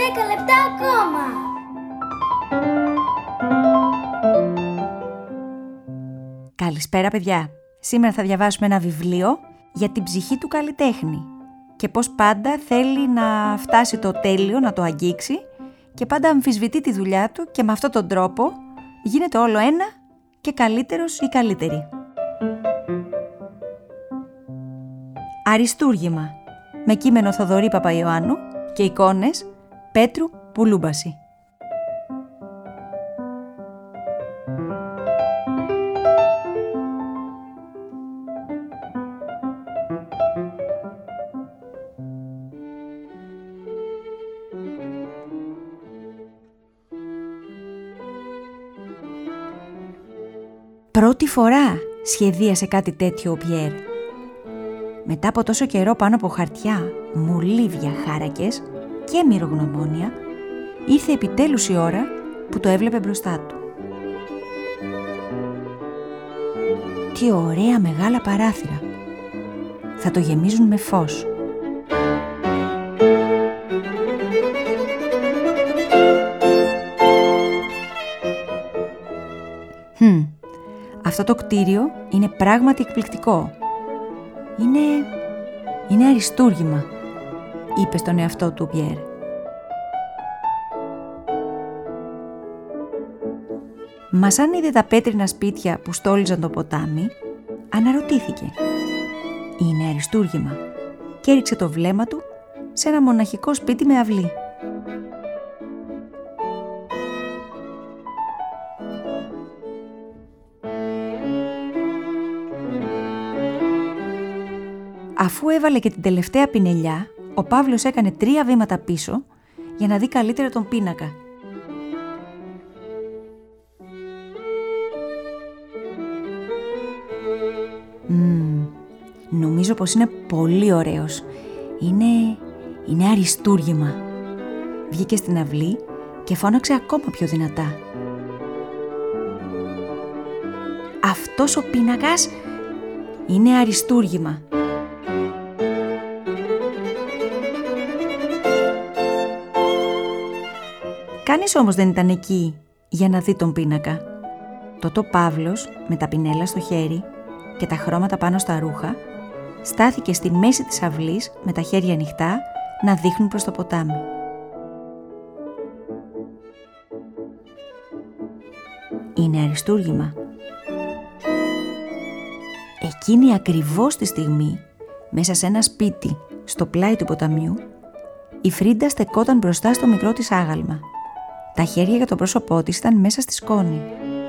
10 λεπτά ακόμα. Καλησπέρα παιδιά. Σήμερα θα διαβάσουμε ένα βιβλίο για την ψυχή του καλλιτέχνη και πώς πάντα θέλει να φτάσει το τέλειο, να το αγγίξει και πάντα αμφισβητεί τη δουλειά του και με αυτόν τον τρόπο γίνεται όλο ένα και καλύτερος ή καλύτερη. Αριστούργημα, με κείμενο Θοδωρή Παπαϊωάννου και εικόνες Πέτρου Πουλούμπαση. Πρώτη φορά σχεδίασε κάτι τέτοιο ο Πιέρ. Μετά από τόσο καιρό πάνω από χαρτιά, μολύβια, χάρακες και μυρογνωμόνια, ήρθε επιτέλους η ώρα που το έβλεπε μπροστά του. Τι ωραία μεγάλα παράθυρα! Θα το γεμίζουν με φως. Αυτό το κτίριο είναι πράγματι εκπληκτικό. Είναι αριστούργημα, είπε στον εαυτό του ο Πιέρ. Μα σαν είδε τα πέτρινα σπίτια που στόλιζαν το ποτάμι, αναρωτήθηκε. Είναι αριστούργημα και έριξε το βλέμμα του σε ένα μοναχικό σπίτι με αυλή. Αφού έβαλε και την τελευταία πινελιά, ο Παύλος έκανε 3 βήματα πίσω για να δει καλύτερα τον πίνακα. Νομίζω πως είναι πολύ ωραίος. Είναι αριστούργημα. Βγήκε στην αυλή και φώναξε ακόμα πιο δυνατά. Αυτός ο πίνακας είναι αριστούργημα. Κανείς όμως δεν ήταν εκεί για να δει τον πίνακα. Τότε ο Παύλος, με τα πινέλα στο χέρι και τα χρώματα πάνω στα ρούχα, στάθηκε στη μέση της αυλής με τα χέρια ανοιχτά να δείχνουν προς το ποτάμι. Είναι αριστούργημα. Εκείνη ακριβώς τη στιγμή, μέσα σε ένα σπίτι στο πλάι του ποταμιού, η Φρίντα στεκόταν μπροστά στο μικρό της άγαλμα. Τα χέρια για το πρόσωπό της ήταν μέσα στη σκόνη.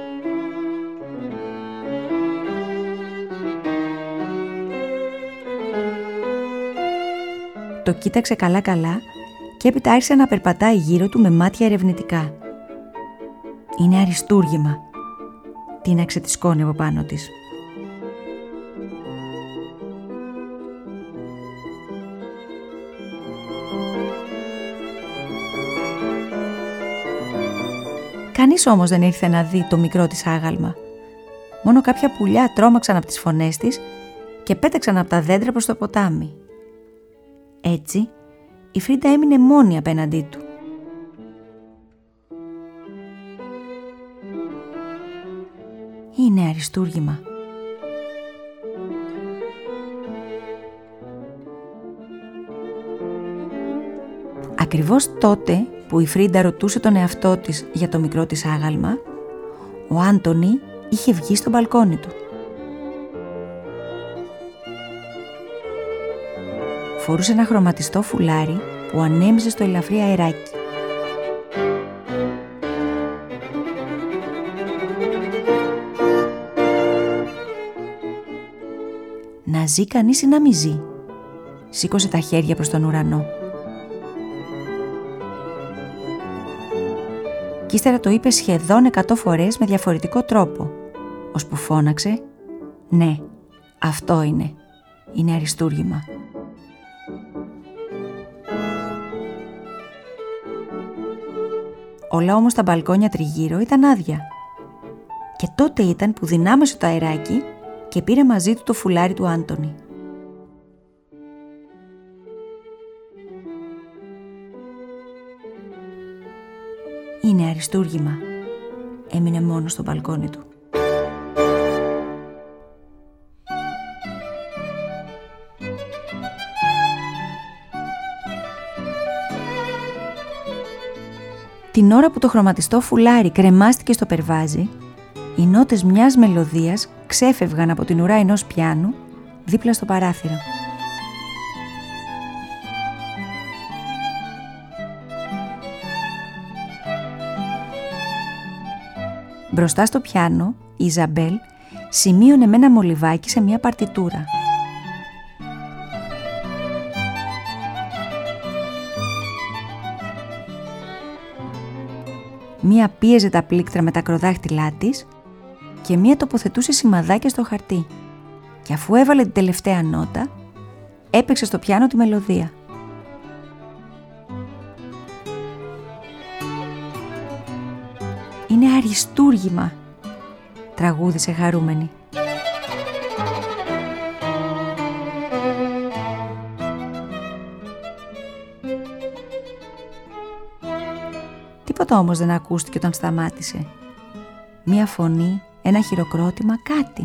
Το κοίταξε καλά-καλά και έπειτα άρχισε να περπατάει γύρω του με μάτια ερευνητικά. Είναι αριστούργημα, τίναξε τη σκόνη από πάνω της. Κανείς όμως δεν ήρθε να δει το μικρό της άγαλμα. Μόνο κάποια πουλιά τρόμαξαν από τις φωνές της και πέταξαν από τα δέντρα προς το ποτάμι. Έτσι, η Φρίντα έμεινε μόνη απέναντί του. Είναι αριστούργημα. Ακριβώς τότε που η Φρίντα ρωτούσε τον εαυτό της για το μικρό της άγαλμα, ο Άντονι είχε βγει στο μπαλκόνι του. Φορούσε ένα χρωματιστό φουλάρι που ανέμιζε στο ελαφρύ αεράκι. Να ζει κανείς ή να μη ζει, σήκωσε τα χέρια προς τον ουρανό. Κι ύστερα το είπε σχεδόν 100 φορές με διαφορετικό τρόπο, ώσπου φώναξε «Ναι, αυτό είναι αριστούργημα». Όλα όμως τα μπαλκόνια τριγύρω ήταν άδεια. Και τότε ήταν που δυνάμεσε το αεράκι και πήρε μαζί του το φουλάρι του Άντονι. Είναι αριστούργημα. Έμεινε μόνος στο μπαλκόνι του. Την ώρα που το χρωματιστό φουλάρι κρεμάστηκε στο περβάζι, οι νότες μιας μελωδίας ξέφευγαν από την ουρά ενός πιάνου δίπλα στο παράθυρο. Μπροστά στο πιάνο, η Ιζαμπέλ σημείωνε με ένα μολυβάκι σε μια παρτιτούρα. Μία πίεζε τα πλήκτρα με τα ακροδάχτυλά της και μία τοποθετούσε σημαδάκια στο χαρτί. Και αφού έβαλε την τελευταία νότα, έπαιξε στο πιάνο τη μελωδία. «Είναι αριστούργημα», τραγούδισε χαρούμενη. Τίποτα όμως δεν ακούστηκε όταν σταμάτησε. Μία φωνή, ένα χειροκρότημα, κάτι.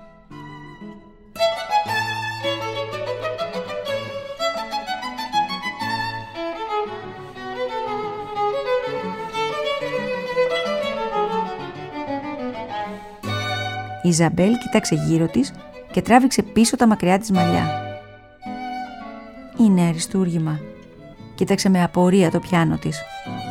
Η Ιζαμπέλ κοίταξε γύρω της και τράβηξε πίσω τα μακριά της μαλλιά. «Είναι αριστούργημα», κοίταξε με απορία το πιάνο της.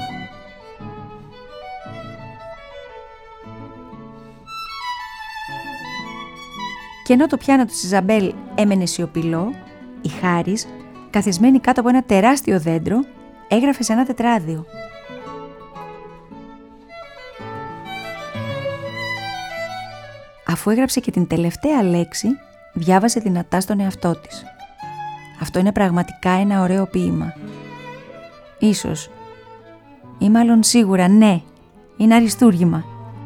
Και ενώ το πιάνο της Ιζαμπέλ έμενε σιωπηλό, η Χάρις, καθισμένη κάτω από ένα τεράστιο δέντρο, έγραφε σε ένα τετράδιο. Αφού έγραψε και την τελευταία λέξη, διάβασε δυνατά στον εαυτό της. Αυτό είναι πραγματικά ένα ωραίο ποίημα. Ίσως, ή μάλλον σίγουρα ναι, είναι αριστούργημα.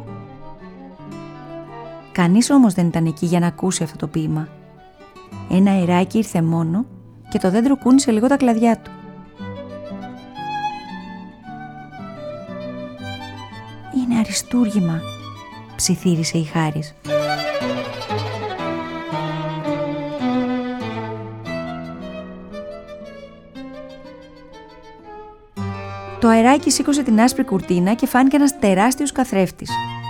Κανείς όμως δεν ήταν εκεί για να ακούσει αυτό το ποίημα. Ένα αεράκι ήρθε μόνο και το δέντρο κούνησε λίγο τα κλαδιά του. «Είναι αριστούργημα», ψιθύρισε η Χάρις. Το αεράκι σήκωσε την άσπρη κουρτίνα και φάνηκε ένας τεράστιος καθρέφτης.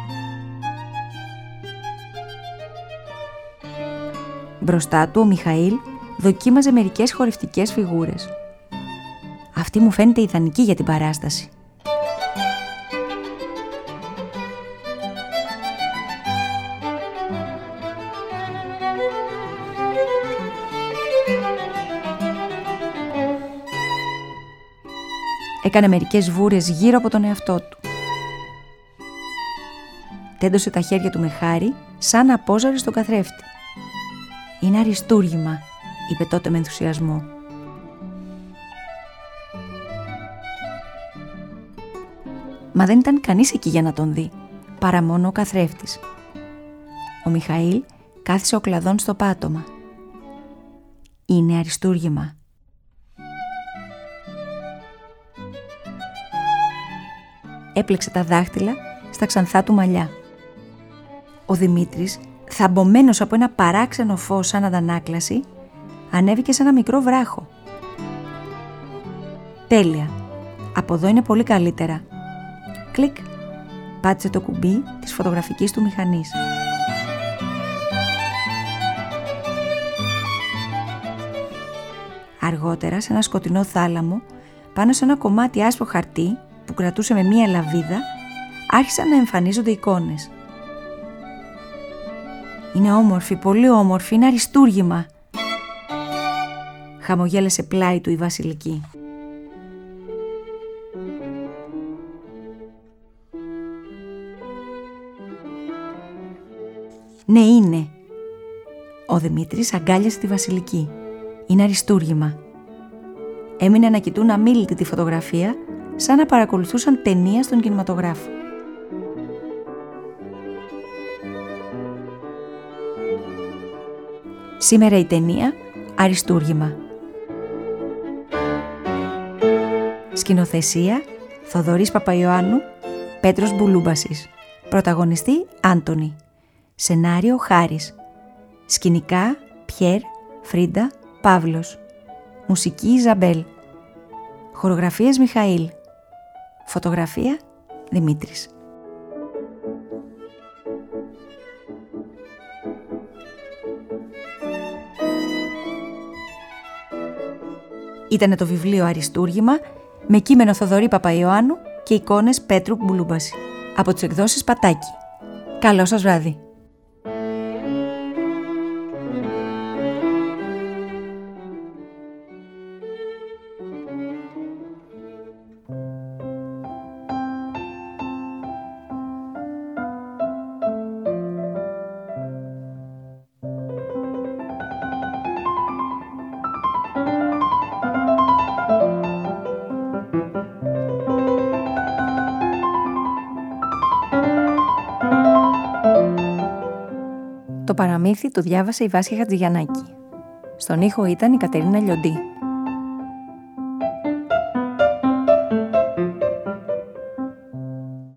Μπροστά του ο Μιχαήλ δοκίμαζε μερικές χορευτικές φιγούρες. Αυτή μου φαίνεται ιδανική για την παράσταση. Έκανε μερικές βούρες γύρω από τον εαυτό του. Τέντωσε τα χέρια του με χάρη, σαν να πόζαρε στον καθρέφτη. «Είναι αριστούργημα», είπε τότε με ενθουσιασμό. Μα δεν ήταν κανείς εκεί για να τον δει, παρά μόνο ο καθρέφτης. Ο Μιχαήλ κάθισε ο κλαδόν στο πάτωμα. «Είναι αριστούργημα». Έπλεξε τα δάχτυλα στα ξανθά του μαλλιά. Ο Δημήτρης, θαμπωμένος από ένα παράξενο φως σαν αντανάκλαση, ανέβηκε σε ένα μικρό βράχο. «Τέλεια! Από εδώ είναι πολύ καλύτερα». Κλικ! Πάτησε το κουμπί της φωτογραφικής του μηχανής. Αργότερα, σε ένα σκοτεινό θάλαμο, πάνω σε ένα κομμάτι άσπρο χαρτί που κρατούσε με μία λαβίδα, άρχισαν να εμφανίζονται εικόνες. «Είναι όμορφη, πολύ όμορφη, είναι αριστούργημα», χαμογέλασε πλάι του η Βασιλική. «Ναι, είναι». Ο Δημήτρης αγκάλιασε τη Βασιλική. «Είναι αριστούργημα». Έμεινε να κοιτούν αμίλητη τη φωτογραφία, σαν να παρακολουθούσαν ταινία στον κινηματογράφο. Σήμερα η ταινία «Αριστούργημα». Σκηνοθεσία Θοδωρής Παπαϊωάννου Πέτρος Μπουλούμπασης. Πρωταγωνιστή Άντωνη. Σενάριο Χάρης. Σκηνικά Πιέρ, Φρίντα, Παύλος. Μουσική Ιζαμπέλ. Χορογραφίες Μιχαήλ. Φωτογραφία Δημήτρης. Ήτανε το βιβλίο Αριστούργημα με κείμενο Θοδωρή Παπαϊωάννου και εικόνες Πέτρου Μπουλούμπαση από τις εκδόσεις Πατάκη. Καλό σας βράδυ. Το παραμύθι το διάβασε η Βάσια Χατζηγιαννάκη. Στον ήχο ήταν η Κατερίνα Λιοντή.